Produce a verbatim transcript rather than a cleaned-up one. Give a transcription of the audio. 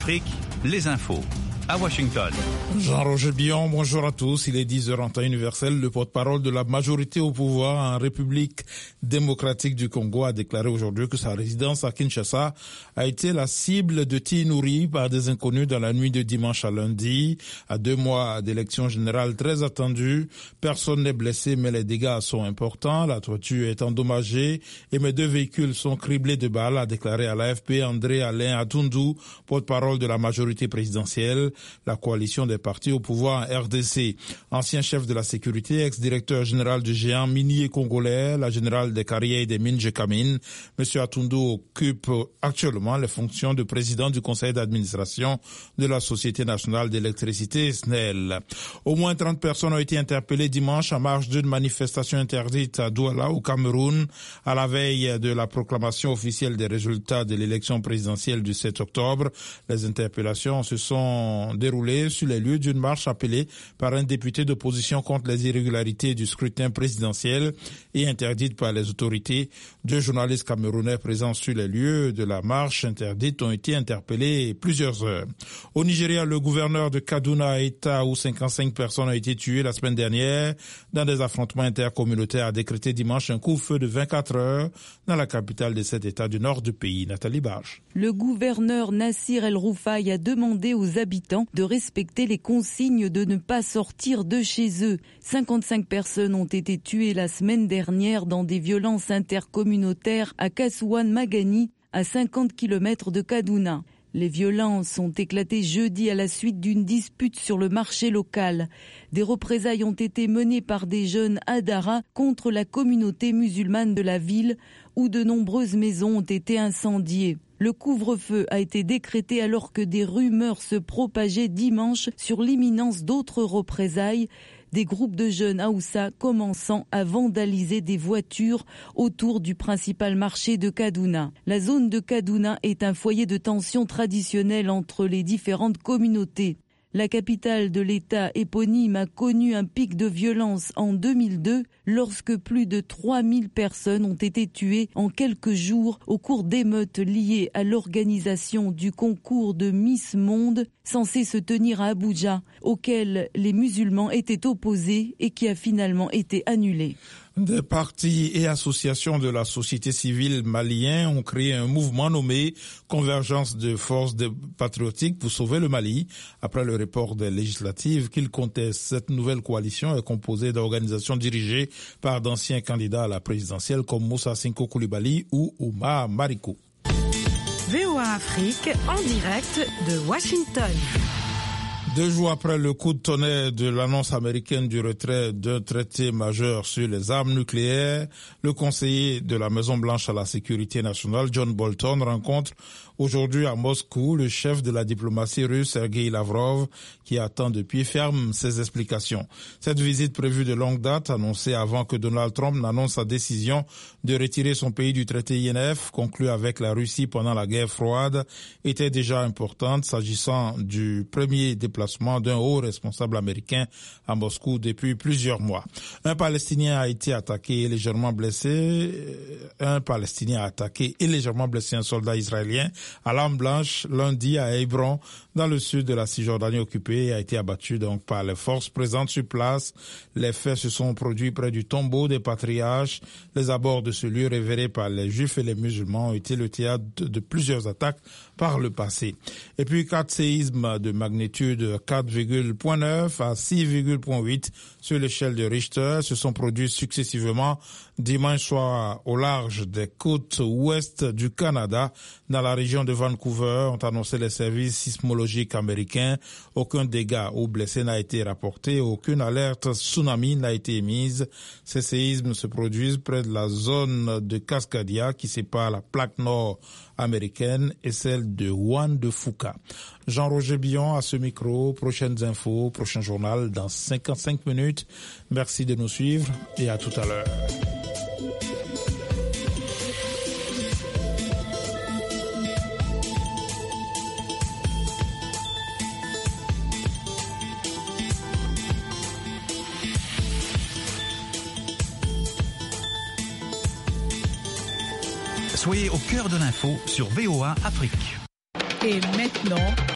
Afrique, les infos. À Washington. Jean-Roger Billon, bonjour à tous. Il est dix heures en temps universel. Le porte-parole de la majorité au pouvoir en République démocratique du Congo a déclaré aujourd'hui que sa résidence à Kinshasa a été la cible de tirs nourris par des inconnus dans la nuit de dimanche à lundi. À deux mois d'élections générales très attendues, personne n'est blessé, mais les dégâts sont importants. La toiture est endommagée et mes deux véhicules sont criblés de balles, a déclaré à l'A F P André Alain Atundu, porte-parole de la majorité présidentielle. La coalition des partis au pouvoir en R D C. Ancien chef de la sécurité, ex-directeur général du géant minier congolais, la générale des carrières et des mines Gécamine, M. Atundu occupe actuellement les fonctions de président du conseil d'administration de la Société nationale d'électricité, S N E L. Au moins trente personnes ont été interpellées dimanche en marge d'une manifestation interdite à Douala, au Cameroun, à la veille de la proclamation officielle des résultats de l'élection présidentielle du sept octobre. Les interpellations se sont déroulé sur les lieux d'une marche appelée par un député d'opposition contre les irrégularités du scrutin présidentiel et interdite par les autorités. Deux journalistes camerounais présents sur les lieux de la marche interdite ont été interpellés plusieurs heures. Au Nigeria, le gouverneur de Kaduna, État où cinquante-cinq personnes ont été tuées la semaine dernière dans des affrontements intercommunautaires, a décrété dimanche un couvre-feu de vingt-quatre heures dans la capitale de cet État du nord du pays. Nathalie Barge. Le gouverneur Nassir El-Roufaï a demandé aux habitants de respecter les consignes de ne pas sortir de chez eux. cinquante-cinq personnes ont été tuées la semaine dernière dans des violences intercommunautaires à Kasuan-Magani, à cinquante kilomètres de Kaduna. Les violences ont éclaté jeudi à la suite d'une dispute sur le marché local. Des représailles ont été menées par des jeunes Hadara contre la communauté musulmane de la ville, où de nombreuses maisons ont été incendiées. Le couvre-feu a été décrété alors que des rumeurs se propageaient dimanche sur l'imminence d'autres représailles, des groupes de jeunes Haoussa commençant à vandaliser des voitures autour du principal marché de Kaduna. La zone de Kaduna est un foyer de tension traditionnelle entre les différentes communautés. La capitale de l'État éponyme a connu un pic de violence en deux mille deux lorsque plus de trois mille personnes ont été tuées en quelques jours au cours d'émeutes liées à l'organisation du concours de Miss Monde censé se tenir à Abuja, auquel les musulmans étaient opposés et qui a finalement été annulé. Des partis et associations de la société civile malien ont créé un mouvement nommé Convergence de forces patriotiques pour sauver le Mali. Après le report des législatives qu'ils contestent, cette nouvelle coalition est composée d'organisations dirigées par d'anciens candidats à la présidentielle comme Moussa Sinko Koulibaly ou Oumar Mariko. V O A Afrique en direct de Washington. Deux jours après le coup de tonnerre de l'annonce américaine du retrait d'un traité majeur sur les armes nucléaires, le conseiller de la Maison-Blanche à la sécurité nationale, John Bolton, rencontre aujourd'hui à Moscou le chef de la diplomatie russe, Sergei Lavrov, qui attend de pied ferme ses explications. Cette visite prévue de longue date, annoncée avant que Donald Trump n'annonce sa décision de retirer son pays du traité I N F, conclu avec la Russie pendant la guerre froide, était déjà importante s'agissant du premier déplacement d'un haut responsable américain à Moscou depuis plusieurs mois. Un Palestinien a été attaqué et légèrement blessé. Un Palestinien a attaqué et légèrement blessé un soldat israélien à l'arme blanche lundi à Hébron, dans le sud de la Cisjordanie occupée, et a été abattu donc par les forces présentes sur place. Les faits se sont produits près du tombeau des patriarches. Les abords de ce lieu révéré par les juifs et les musulmans ont été le théâtre de plusieurs attaques par le passé. Et puis quatre séismes de magnitude quatre virgule neuf à six virgule huit sur l'échelle de Richter se sont produits successivement dimanche soir au large des côtes ouest du Canada, dans la région de Vancouver, ont annoncé les services sismologiques américains. Aucun dégât ou blessé n'a été rapporté, aucune alerte tsunami n'a été émise. Ces séismes se produisent près de la zone de Cascadia qui sépare la plaque nord américaine et celle de Juan de Fuca. Jean-Roger Billon à ce micro. Prochaines infos, prochain journal dans cinquante-cinq minutes. Merci de nous suivre et à tout à l'heure. Soyez au cœur de l'info sur V O A Afrique. Et maintenant,